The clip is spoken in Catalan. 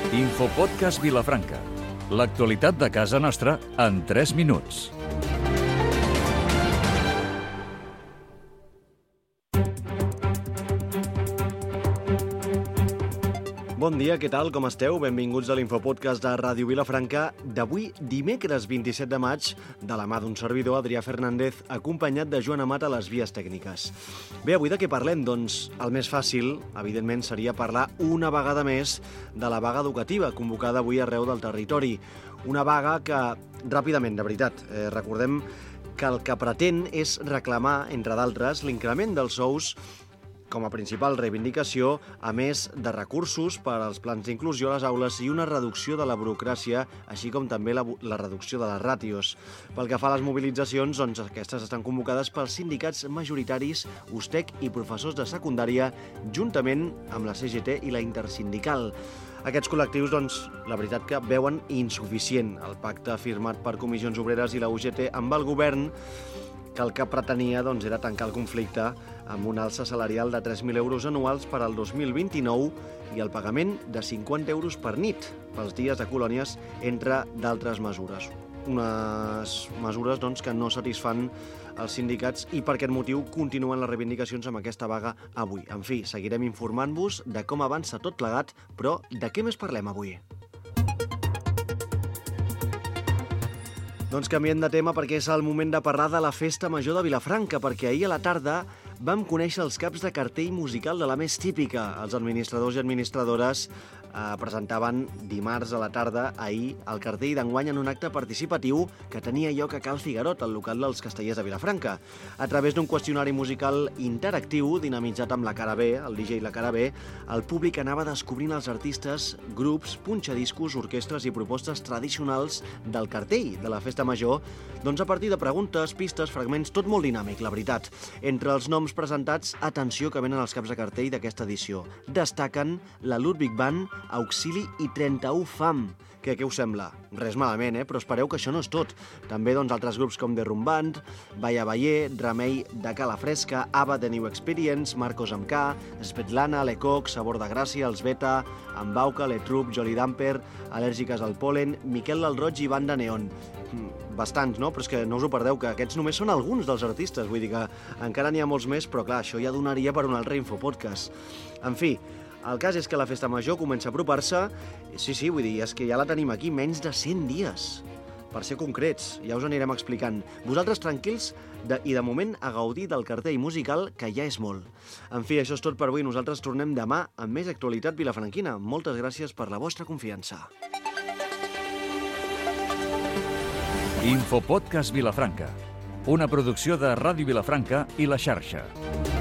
Infopodcast Vilafranca. L'actualitat de casa nostra en 3 minuts. Bon dia, què tal? Com esteu? Benvinguts a l'Infopodcast de Ràdio Vilafranca d'avui, dimecres 27 de maig, de la mà d'un servidor, Adrià Fernández, acompanyat de Joan Amat a les vies tècniques. Bé, avui de què parlem? Doncs el més fàcil, evidentment, seria parlar una vegada més de la vaga educativa, convocada avui arreu del territori. Una vaga que, ràpidament, de veritat, recordem que el que pretén és reclamar, entre d'altres, l'increment dels sous com a principal reivindicació, a més de recursos per als plans d'inclusió a les aules i una reducció de la burocràcia, així com també la reducció de les ràtios. Pel que fa a les mobilitzacions, doncs aquestes estan convocades pels sindicats majoritaris, USTEC i professors de secundària, juntament amb la CGT i la Intersindical. Aquests col·lectius, doncs, la veritat que veuen insuficient el pacte firmat per Comissions Obreres i la UGT amb el govern, que el que pretenia doncs, era tancar el conflicte amb una alça salarial de 3.000 euros anuals per al 2029 i el pagament de 50 euros per nit pels dies de colònies, entre d'altres mesures. Unes mesures doncs, que no satisfan els sindicats i per aquest motiu continuen les reivindicacions amb aquesta vaga avui. En fi, seguirem informant-vos de com avança tot plegat, però de què més parlem avui? Doncs canviem de tema perquè és el moment de parlar de la Festa Major de Vilafranca, perquè ahir a la tarda vam conèixer els caps de cartell musical de la més típica. Els administradors i administradores presentaven dimarts a la tarda, ahir, el cartell d'enguany en un acte participatiu que tenia lloc a Cal Figuerot, al local dels Castellers de Vilafranca. A través d'un qüestionari musical interactiu, dinamitzat amb la cara B, el DJ i la cara B, el públic anava descobrint els artistes, grups, punxadiscos, orquestres i propostes tradicionals del cartell de la Festa Major, doncs a partir de preguntes, pistes, fragments, tot molt dinàmic, la veritat. Entre els noms presentats, atenció que venen els caps de cartell d'aquesta edició. Destaquen la Ludwig Band, Auxili i 31 Fam. Què us sembla? Res malament, però espereu que això no és tot. També altres grups com The Rumband, Balla Baller, Remei de Cala Fresca, Ava The New Experience, Marcos amb K, Svetlana, Lecoq, Sabor de Gràcia, Els Beta, Ambauca, Letrup, Jolly Damper, Al·lèrgiques al Polen, Miquel del Roig i Banda Neon. Bastants, no? Però és que no us ho perdeu, que aquests només són alguns dels artistes, vull dir que encara n'hi ha molts més, però clar, això ja donaria per un altre infopodcast. En fi, el cas és que la Festa Major comença a apropar-se. Sí, vull dir, és que ja la tenim aquí, menys de 100 dies. Per ser concrets, ja us anirem explicant. Vosaltres tranquils i de moment a gaudir del cartell musical, que ja és molt. En fi, això és tot per avui. Nosaltres tornem demà amb més actualitat vilafranquina. Moltes gràcies per la vostra confiança. Infopodcast Vilafranca, una producció de Ràdio Vilafranca i La Xarxa.